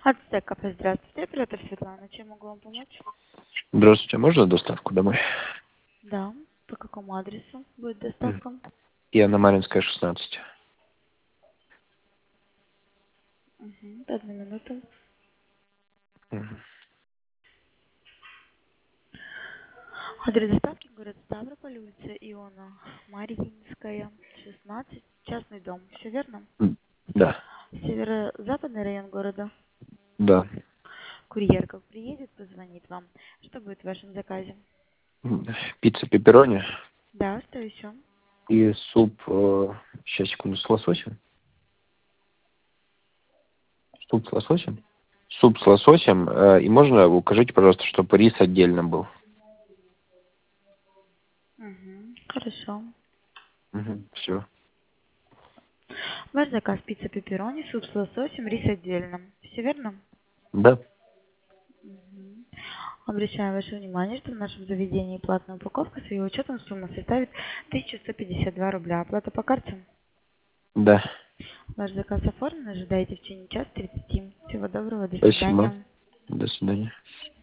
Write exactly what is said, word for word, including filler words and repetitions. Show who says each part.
Speaker 1: Ацтек кафе, здравствуйте. Оператор Светлана. Чем могу вам помочь?
Speaker 2: Здравствуйте, а можно доставку домой?
Speaker 1: Да. По какому адресу будет
Speaker 2: М.
Speaker 1: доставка?
Speaker 2: Я на Маринская, шестнадцать.
Speaker 1: Угу. Одну минуту.
Speaker 2: Мгм.
Speaker 1: Адрес доставки город Ставрополь, улица Иона Марьинская, шестнадцать. Частный дом. Все верно?
Speaker 2: М. Да,
Speaker 1: Северо-западный район города.
Speaker 2: да.
Speaker 1: Курьер как приедет, позвонит вам. Что будет в вашем заказе?
Speaker 2: М. Пицца пепперони
Speaker 1: Да, что еще?
Speaker 2: и суп, э, сейчас, секунду, с лососем. Суп с лососем? Суп с лососем, э, и можно, укажите, пожалуйста, чтобы рис отдельно был.
Speaker 1: Угу. Хорошо.
Speaker 2: Угу. Все.
Speaker 1: Ваш заказ пицца пепперони, суп с лососем, рис отдельно. Все верно?
Speaker 2: Да.
Speaker 1: Мгм. Обращаю ваше внимание, что в нашем заведении платная упаковка с ее учетом сумма составит тысяча сто пятьдесят два рубля. Оплата по карте.
Speaker 2: Да.
Speaker 1: Ваш заказ оформлен, ожидайте в течение часа тридцати. Всего доброго, до
Speaker 2: Спасибо.
Speaker 1: свидания.
Speaker 2: До свидания.